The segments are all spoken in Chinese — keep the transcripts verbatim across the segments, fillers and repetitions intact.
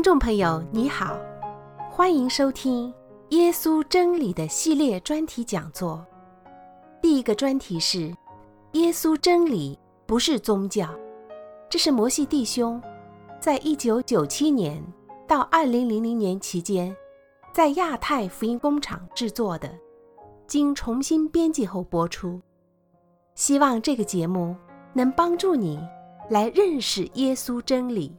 众朋友你好，欢迎收听耶稣真理的系列专题讲座。第一个专题是耶稣真理不是宗教，这是摩西弟兄在一九九七年到二零零零年期间在亚太福音工厂制作的，经重新编辑后播出。希望这个节目能帮助你来认识耶稣真理。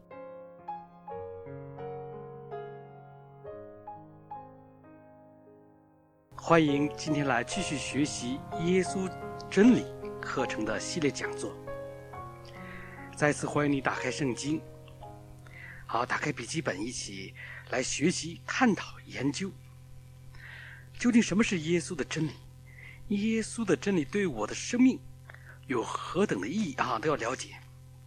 欢迎今天来继续学习耶稣真理课程的系列讲座。再次欢迎你打开圣经，好，打开笔记本，一起来学习、探讨、研究，究竟什么是耶稣的真理？耶稣的真理对我的生命有何等的意义啊，都要了解。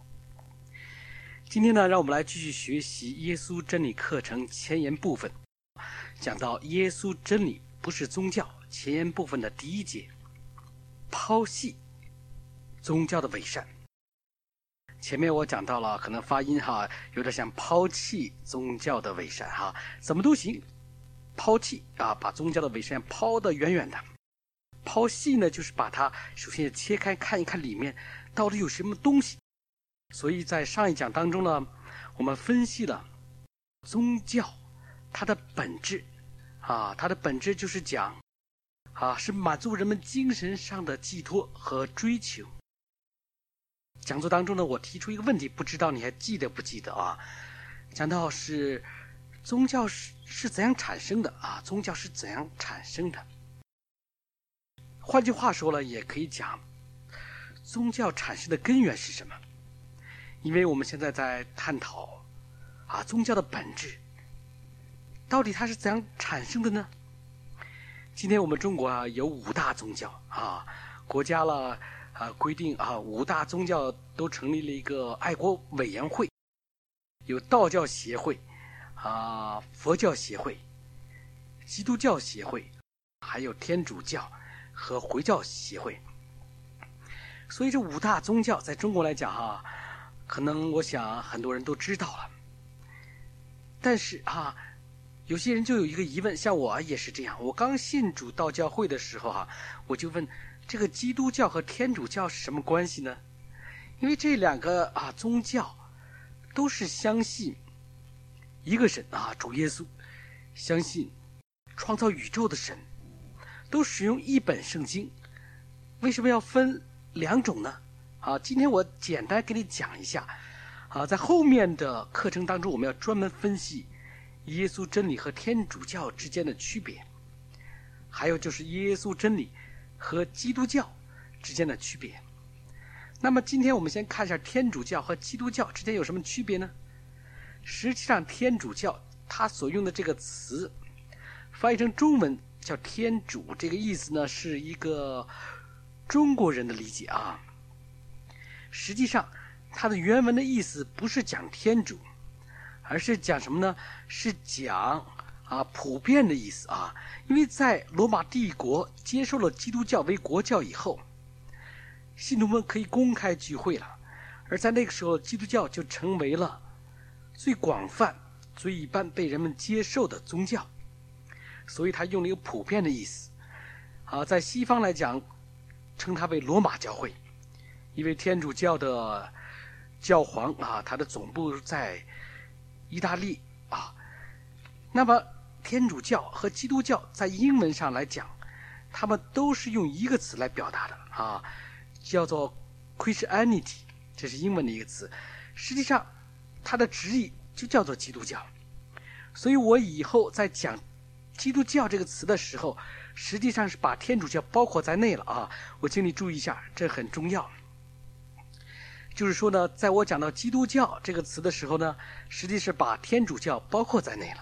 今天呢，让我们来继续学习耶稣真理课程前言部分，讲到耶稣真理不是宗教前言部分的第一节，抛弃宗教的伪善。前面我讲到了，可能发音哈有点像抛弃宗教的伪善哈，怎么都行，抛弃啊，把宗教的伪善抛得远远的。抛弃呢，就是把它首先切开，看一看里面到底有什么东西。所以在上一讲当中呢，我们分析了宗教它的本质啊，它的本质就是讲啊，是满足人们精神上的寄托和追求。讲座当中呢，我提出一个问题，不知道你还记得不记得啊？讲到是宗教是是怎样产生的啊？宗教是怎样产生的？换句话说了，也可以讲宗教产生的根源是什么？因为我们现在在探讨啊，宗教的本质到底它是怎样产生的呢？今天我们中国啊有五大宗教啊，国家了啊规定啊，五大宗教都成立了一个爱国委员会，有道教协会啊、佛教协会、基督教协会，还有天主教和回教协会。所以这五大宗教在中国来讲哈、啊，可能我想很多人都知道了。但是啊，有些人就有一个疑问，像我也是这样，我刚信主道教会的时候哈、啊，我就问这个基督教和天主教是什么关系呢？因为这两个啊宗教都是相信一个神啊，主耶稣，相信创造宇宙的神，都使用一本圣经，为什么要分两种呢？啊，今天我简单给你讲一下啊，在后面的课程当中，我们要专门分析耶稣真理和天主教之间的区别，还有就是耶稣真理和基督教之间的区别。那么今天我们先看一下天主教和基督教之间有什么区别呢？实际上天主教它所用的这个词翻译成中文叫天主，这个意思呢是一个中国人的理解啊。实际上它的原文的意思不是讲天主，而是讲什么呢？是讲啊普遍的意思啊。因为在罗马帝国接受了基督教为国教以后，信徒们可以公开聚会了，而在那个时候基督教就成为了最广泛最一般被人们接受的宗教，所以他用了一个普遍的意思啊。在西方来讲称它为罗马教会，因为天主教的教皇啊，他的总部在意大利啊。那么天主教和基督教在英文上来讲，他们都是用一个词来表达的啊，叫做 Christianity， 这是英文的一个词，实际上它的直译就叫做基督教。所以我以后在讲基督教这个词的时候，实际上是把天主教包括在内了啊，我请你注意一下，这很重要。就是说呢，在我讲到基督教这个词的时候呢，实际是把天主教包括在内了。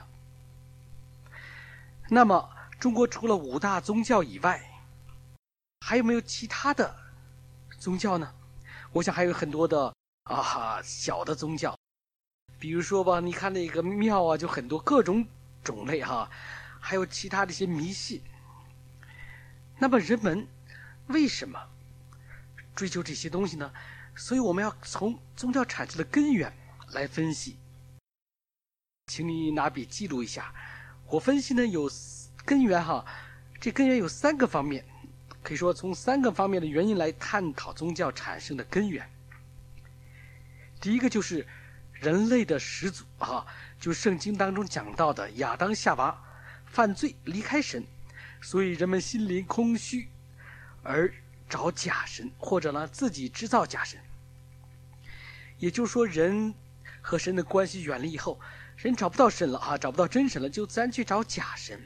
那么中国除了五大宗教以外，还有没有其他的宗教呢？我想还有很多的啊小的宗教，比如说吧，你看那个庙啊，就很多各种种类哈、啊，还有其他的一些迷信。那么人们为什么追求这些东西呢？所以我们要从宗教产生的根源来分析。 请你拿笔记录一下。我分析呢有根源哈，这根源有三个方面，可以说从三个方面的原因来探讨宗教产生的根源。第一个就是人类的始祖啊，就圣经当中讲到的亚当夏娃犯罪离开神，所以人们心灵空虚而找假神，或者呢自己制造假神。也就是说，人和神的关系远离以后，人找不到神了啊，找不到真神了，就自然去找假神。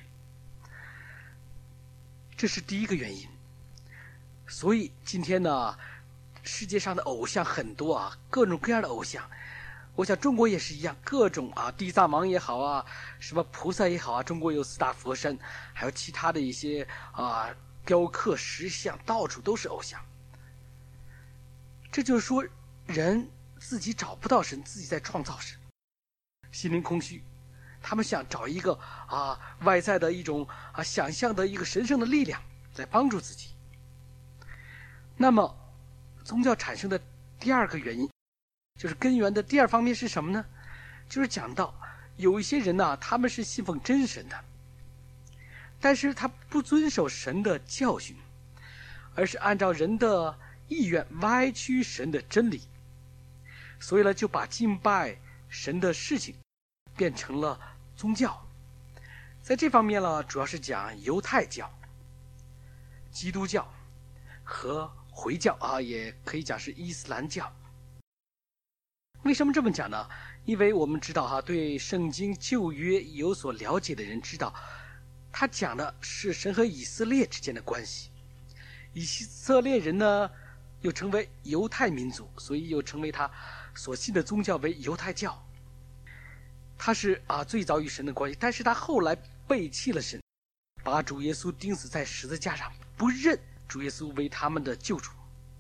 这是第一个原因。所以今天呢，世界上的偶像很多啊，各种各样的偶像。我想中国也是一样，各种啊，地藏王也好啊，什么菩萨也好啊，中国有四大佛山，还有其他的一些啊雕刻石像，到处都是偶像。这就是说，人自己找不到神，自己在创造神，心灵空虚。他们想找一个啊外在的一种啊想象的一个神圣的力量来帮助自己。那么，宗教产生的第二个原因，就是根源的第二方面是什么呢？就是讲到有一些人呢、啊，他们是信奉真神的，但是他不遵守神的教训，而是按照人的意愿歪曲神的真理，所以呢，就把敬拜神的事情变成了宗教。在这方面呢，主要是讲犹太教、基督教和回教啊，也可以讲是伊斯兰教。为什么这么讲呢？因为我们知道哈、啊，对圣经旧约有所了解的人知道，他讲的是神和以色列之间的关系。以色列人呢，又称为犹太民族，所以又称为他所信的宗教为犹太教。他是啊最早与神的关系，但是他后来背弃了神，把主耶稣钉死在十字架上，不认主耶稣为他们的救主。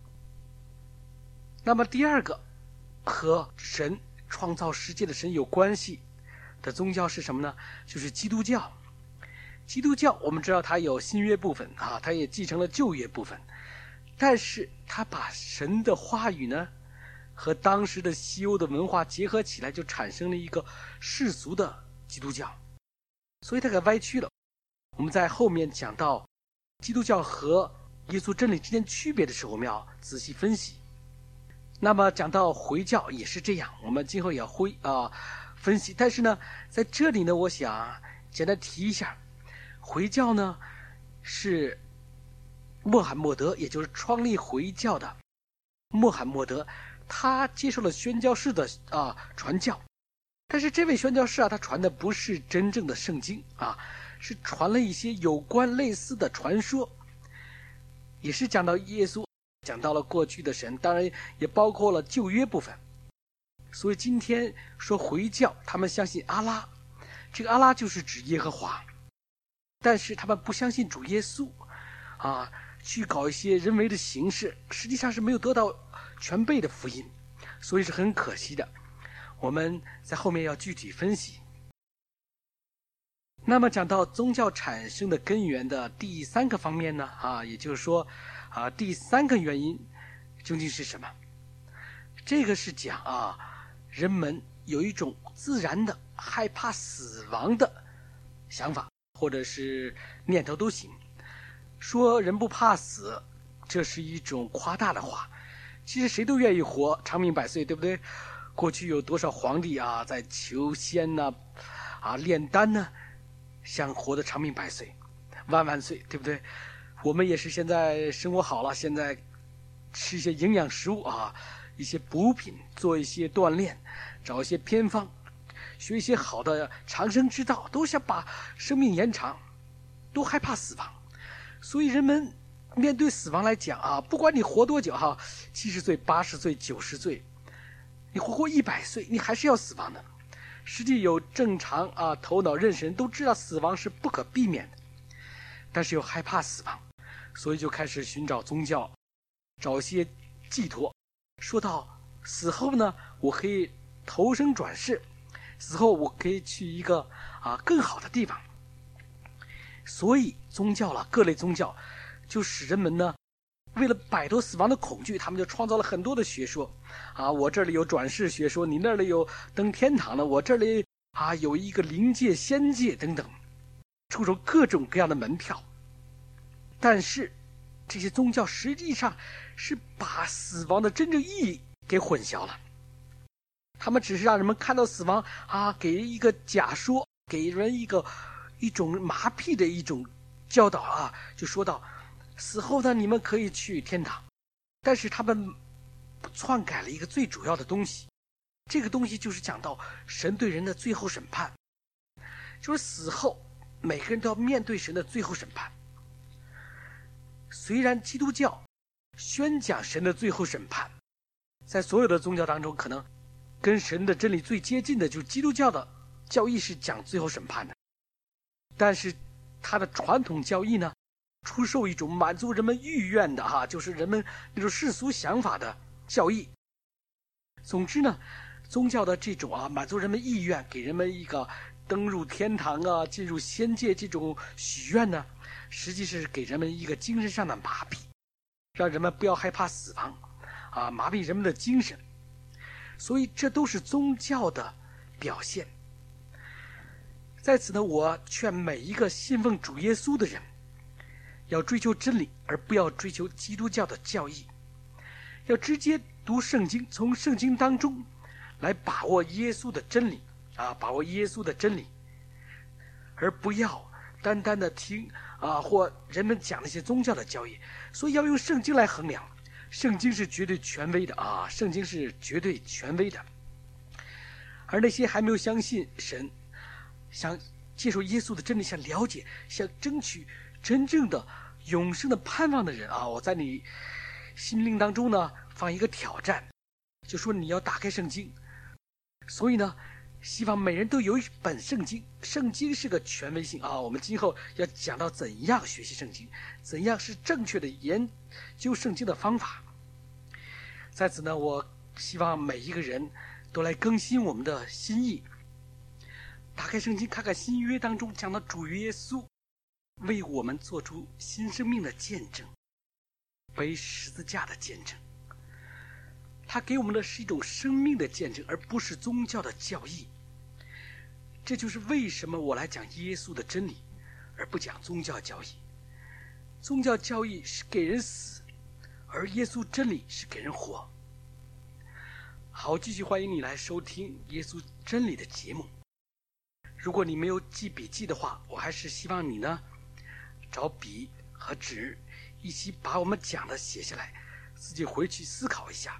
那么第二个和神创造世界的神有关系的宗教是什么呢？就是基督教。基督教我们知道它有新约部分啊，它也继承了旧约部分，但是它把神的话语呢和当时的西欧的文化结合起来，就产生了一个世俗的基督教，所以它给歪曲了。我们在后面讲到基督教和耶稣真理之间区别的时候，我们要仔细分析。那么讲到回教也是这样，我们今后也要会啊、呃、分析。但是呢，在这里呢，我想简单提一下，回教呢是穆罕默德，也就是创立回教的穆罕默德，他接受了宣教士的啊、呃、传教，但是这位宣教士啊，他传的不是真正的圣经啊，是传了一些有关类似的传说，也是讲到耶稣。讲到了过去的神，当然也包括了旧约部分。所以今天说回教，他们相信阿拉，这个阿拉就是指耶和华，但是他们不相信主耶稣啊，去搞一些人为的形式，实际上是没有得到全备的福音，所以是很可惜的。我们在后面要具体分析。那么讲到宗教产生的根源的第三个方面呢，啊，也就是说啊，第三个原因究竟是什么？这个是讲啊，人们有一种自然的害怕死亡的想法，或者是念头都行。说人不怕死，这是一种夸大的话。其实谁都愿意活长命百岁，对不对？过去有多少皇帝啊，在求仙呐、啊，啊炼丹呢、啊，想活得长命百岁、万万岁，对不对？我们也是现在生活好了，现在吃一些营养食物啊，一些补品，做一些锻炼，找一些偏方，学一些好的长生之道，都想把生命延长，都害怕死亡。所以人们面对死亡来讲啊，不管你活多久哈，七十岁、八十岁、九十岁，你活过一百岁，你还是要死亡的。实际有正常啊头脑认识人都知道死亡是不可避免的，但是又害怕死亡，所以就开始寻找宗教，找一些寄托。说到死后呢，我可以投生转世，死后我可以去一个啊更好的地方。所以宗教了，各类宗教就使人们呢，为了摆脱死亡的恐惧，他们就创造了很多的学说啊。我这里有转世学说，你那里有登天堂的，我这里啊，有一个灵界、仙界等等，出售各种各样的门票。但是这些宗教实际上是把死亡的真正意义给混淆了。他们只是让人们看到死亡啊，给人一个假说，给人一个一种麻痹的一种教导啊，就说到死后呢，你们可以去天堂。但是他们篡改了一个最主要的东西，这个东西就是讲到神对人的最后审判，就是死后每个人都要面对神的最后审判。虽然基督教宣讲神的最后审判，在所有的宗教当中，可能跟神的真理最接近的就是基督教的教义是讲最后审判的，但是它的传统教义呢，出售一种满足人们欲愿的哈，就是人们那种世俗想法的教义。总之呢，宗教的这种啊满足人们意愿，给人们一个登入天堂啊、进入仙界这种许愿呢，实际是给人们一个精神上的麻痹，让人们不要害怕死亡啊，麻痹人们的精神。所以这都是宗教的表现。在此呢，我劝每一个信奉主耶稣的人，要追求真理，而不要追求基督教的教义，要直接读圣经，从圣经当中来把握耶稣的真理啊，把握耶稣的真理，而不要单单的听啊或人们讲那些宗教的教义。所以要用圣经来衡量，圣经是绝对权威的啊，圣经是绝对权威的。而那些还没有相信神，想接受耶稣的真理，想了解，想争取真正的永生的盼望的人啊，我在你心灵当中呢放一个挑战，就说你要打开圣经。所以呢，希望每人都有一本圣经，圣经是个权威性啊。我们今后要讲到怎样学习圣经，怎样是正确的研究圣经的方法。在此呢，我希望每一个人都来更新我们的心意，打开圣经，看看新约当中讲到主耶稣为我们做出新生命的见证，背十字架的见证。他给我们的是一种生命的见证，而不是宗教的教义。这就是为什么我来讲耶稣的真理，而不讲宗教教义。宗教教义是给人死，而耶稣真理是给人活。好，继续欢迎你来收听耶稣真理的节目。如果你没有记笔记的话，我还是希望你呢找笔和纸，一起把我们讲的写下来，自己回去思考一下。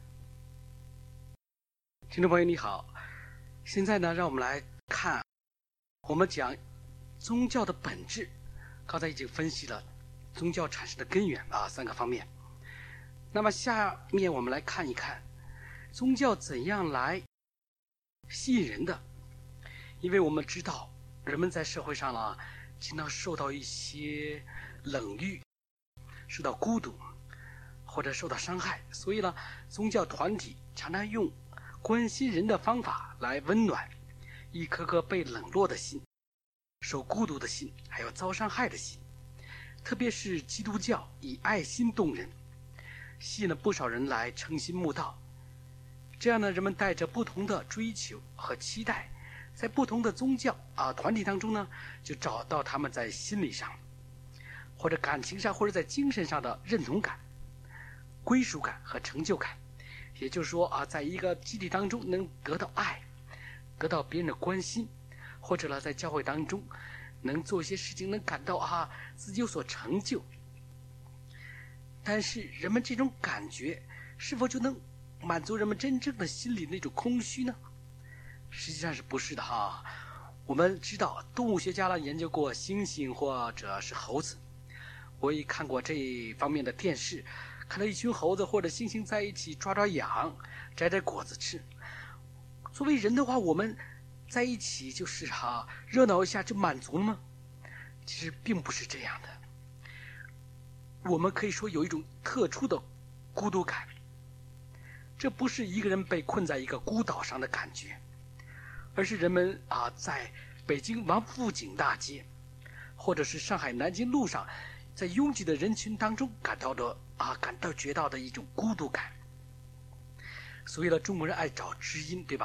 听众朋友你好，现在呢让我们来看我们讲宗教的本质。刚才已经分析了宗教产生的根源啊三个方面。那么下面我们来看一看宗教怎样来吸引人的。因为我们知道人们在社会上呢经常受到一些冷遇，受到孤独或者受到伤害，所以呢宗教团体常常用关心人的方法来温暖一颗颗被冷落的心，受孤独的心，还有遭伤害的心。特别是基督教以爱心动人，吸引了不少人来诚心慕道。这样呢，人们带着不同的追求和期待，在不同的宗教啊团体当中呢，就找到他们在心理上或者感情上或者在精神上的认同感、归属感和成就感。也就是说啊，在一个集体当中能得到爱，得到别人的关心，或者呢在教会当中能做一些事情，能感到啊自己有所成就。但是人们这种感觉是否就能满足人们真正的心里那种空虚呢？实际上是不是的哈。我们知道动物学家呢研究过猩猩或者是猴子，我也看过这方面的电视，看到一群猴子或者猩猩在一起抓抓痒，摘摘果子吃。作为人的话，我们在一起就是哈、啊、热闹一下就满足了吗？其实并不是这样的。我们可以说有一种特殊的孤独感，这不是一个人被困在一个孤岛上的感觉，而是人们啊在北京王府井大街或者是上海南京路上，在拥挤的人群当中感到的啊感到觉到的一种孤独感。所以呢，中国人爱找知音，对吧？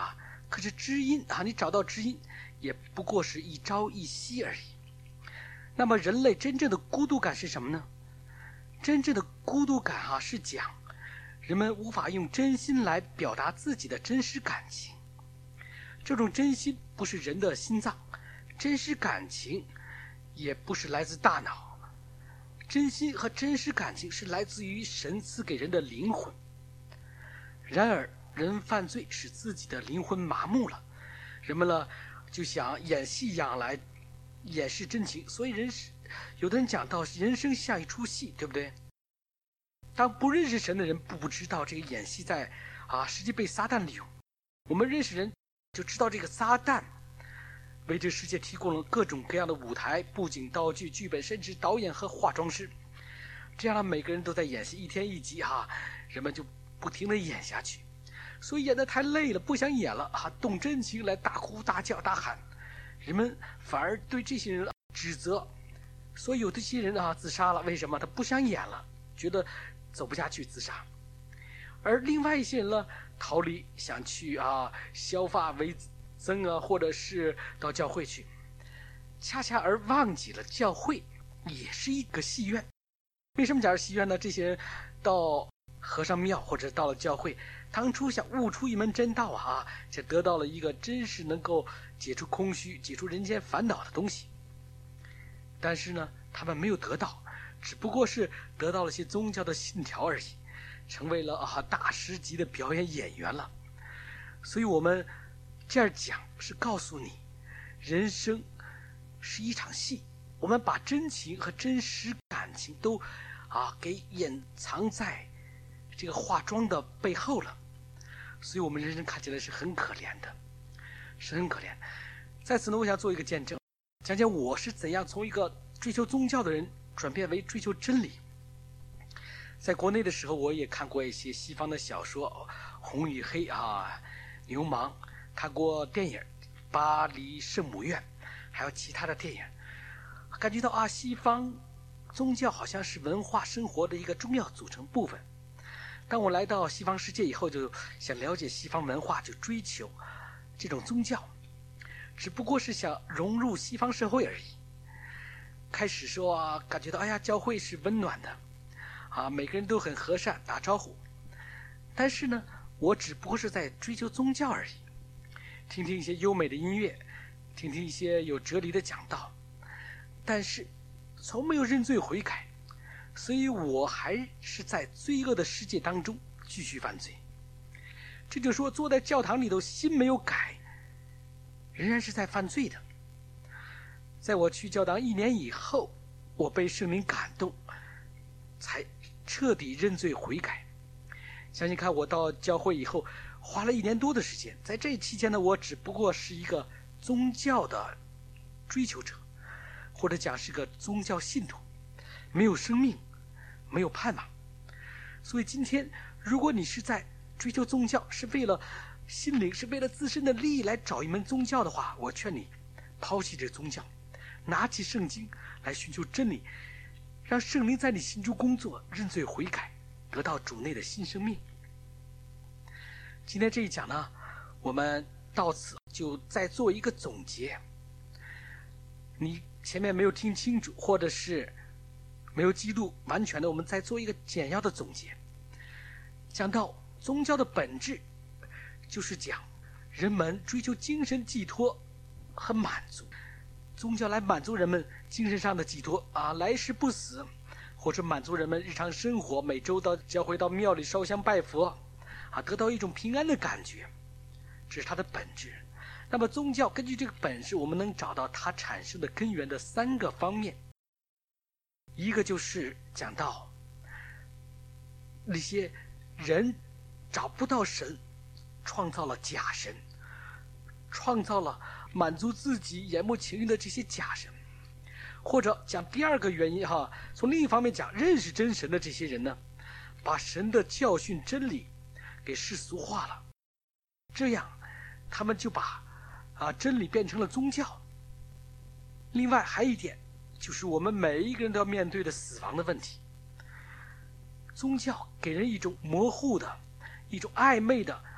可是知音啊，你找到知音也不过是一朝一夕而已。那么人类真正的孤独感是什么呢？真正的孤独感啊，是讲人们无法用真心来表达自己的真实感情。这种真心不是人的心脏，真实感情也不是来自大脑，真心和真实感情是来自于神赐给人的灵魂。然而人犯罪使自己的灵魂麻木了，人们呢就想演戏一样来掩饰真情，所以人是有的人讲到人生像一出戏，对不对？当不认识神的人不不知道这个演戏在啊，实际被撒旦利用。我们认识人就知道这个撒旦为这世界提供了各种各样的舞台、布景、道具、剧本，甚至导演和化妆师。这样的每个人都在演戏，一天一集啊，人们就不停地演下去，所以演得太累了，不想演了啊，动真情来大哭大叫大喊，人们反而对这些人指责，所以有这些人啊自杀了。为什么？他不想演了，觉得走不下去自杀。而另外一些人呢，逃离，想去啊削发为僧啊，或者是到教会去，恰恰而忘记了教会也是一个戏院。为什么讲是戏院呢？这些人到和尚庙或者到了教会，当初想悟出一门真道啊，就得到了一个真是能够解除空虚、解除人间烦恼的东西。但是呢，他们没有得到，只不过是得到了些宗教的信条而已，成为了啊大师级的表演演员了。所以我们这样讲是告诉你，人生是一场戏，我们把真情和真实感情都啊给掩藏在这个化妆的背后了，所以我们人生看起来是很可怜的，是很可怜。在此呢，我想做一个见证，讲讲我是怎样从一个追求宗教的人转变为追求真理。在国内的时候，我也看过一些西方的小说，红与黑啊，流氓，看过电影《巴黎圣母院》，还有其他的电影，感觉到啊，西方宗教好像是文化生活的一个重要组成部分。当我来到西方世界以后，就想了解西方文化，就追求这种宗教，只不过是想融入西方社会而已。开始说啊，感觉到哎呀，教会是温暖的啊，每个人都很和善，打招呼。但是呢，我只不过是在追求宗教而已，听听一些优美的音乐，听听一些有哲理的讲道，但是从没有认罪悔改，所以我还是在罪恶的世界当中继续犯罪。这就说坐在教堂里头心没有改，仍然是在犯罪的。在我去教堂一年以后，我被圣灵感动，才彻底认罪悔改。想想看，我到教会以后花了一年多的时间，在这期间呢，我只不过是一个宗教的追求者，或者讲是个宗教信徒，没有生命，没有盼望。所以今天如果你是在追求宗教，是为了心灵，是为了自身的利益来找一门宗教的话，我劝你抛弃这个宗教，拿起圣经来寻求真理，让圣灵在你心中工作，认罪悔改，得到主内的新生命。今天这一讲呢，我们到此就再做一个总结。你前面没有听清楚，或者是没有记录完全的，我们再做一个简要的总结。讲到宗教的本质，就是讲人们追求精神寄托和满足，宗教来满足人们精神上的寄托啊，来世不死，或者满足人们日常生活，每周到教会到庙里烧香拜佛啊，得到一种平安的感觉，这是它的本质。那么宗教根据这个本质，我们能找到它产生的根源的三个方面。一个就是讲到那些人找不到神，创造了假神，创造了满足自己眼目情欲的这些假神。或者讲第二个原因哈，从另一方面讲，认识真神的这些人呢，把神的教训真理给世俗化了，这样他们就把啊真理变成了宗教。另外还有一点，就是我们每一个人都要面对的死亡的问题。宗教给人一种模糊的、一种暧昧的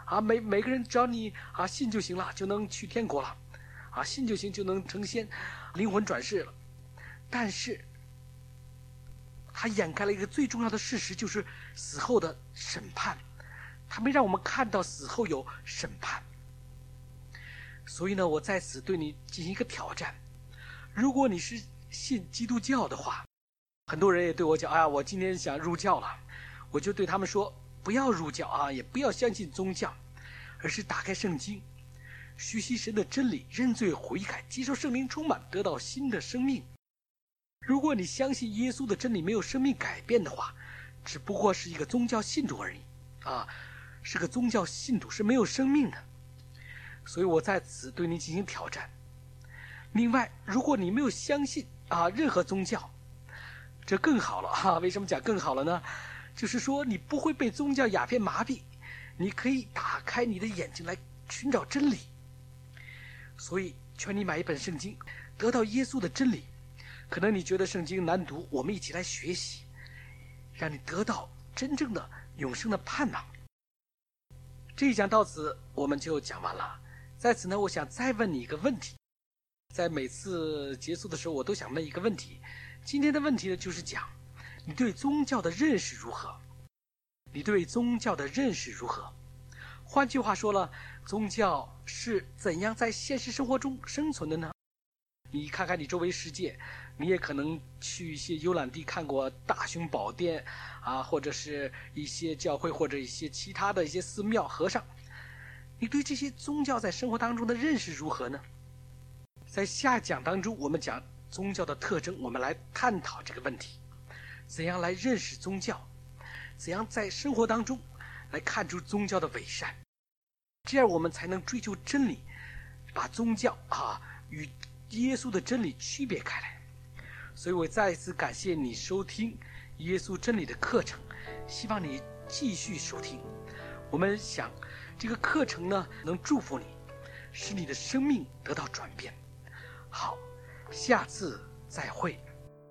啊，每每个人只要你啊信就行了，就能去天国了，啊信就行就能成仙，灵魂转世了。但是他掩盖了一个最重要的事实，就是死后的审判，他没让我们看到死后有审判。所以呢，我在此对你进行一个挑战，如果你是信基督教的话，很多人也对我讲，哎呀，我今天想入教了，我就对他们说，不要入教啊，也不要相信宗教，而是打开圣经，学习神的真理，认罪悔改，接受圣灵充满，得到新的生命。如果你相信耶稣的真理没有生命改变的话，只不过是一个宗教信徒而已啊，是个宗教信徒，是没有生命的。所以我在此对你进行挑战。另外，如果你没有相信啊任何宗教，这更好了啊！为什么讲更好了呢？就是说你不会被宗教鸦片麻痹，你可以打开你的眼睛来寻找真理。所以劝你买一本圣经，得到耶稣的真理。可能你觉得圣经难读，我们一起来学习，让你得到真正的永生的盼望。这一讲到此我们就讲完了。在此呢，我想再问你一个问题，在每次结束的时候我都想问一个问题。今天的问题呢，就是讲你对宗教的认识如何？你对宗教的认识如何？换句话说了，宗教是怎样在现实生活中生存的呢？你看看你周围世界，你也可能去一些游览地看过大雄宝殿啊，或者是一些教会，或者一些其他的一些寺庙和尚。你对这些宗教在生活当中的认识如何呢？在下讲当中，我们讲宗教的特征，我们来探讨这个问题，怎样来认识宗教，怎样在生活当中来看出宗教的伪善，这样我们才能追求真理，把宗教啊与耶稣的真理区别开来。所以我再一次感谢你收听耶稣真理的课程，希望你继续收听。我们想这个课程呢能祝福你，使你的生命得到转变。好，下次再会。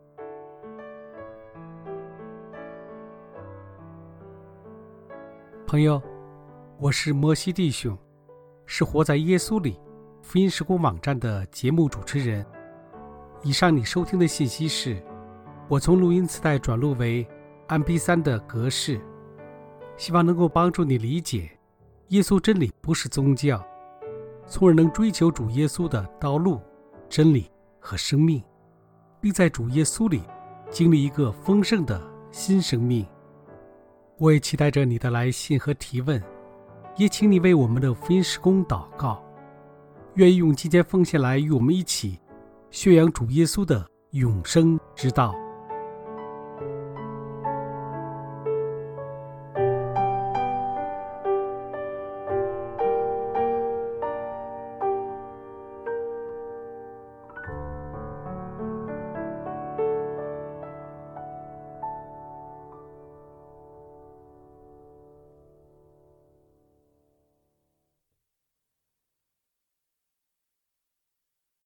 朋友，我是摩西弟兄，是活在耶稣里福音时光网站的节目主持人。以上你收听的信息是我从录音磁带转录为 M P 三 的格式，希望能够帮助你理解耶稣真理不是宗教，从而能追求主耶稣的道路、真理和生命，并在主耶稣里经历一个丰盛的新生命。我也期待着你的来信和提问，也请你为我们的福音事工祷告，愿意用金钱奉献来与我们一起宣扬主耶稣的永生之道。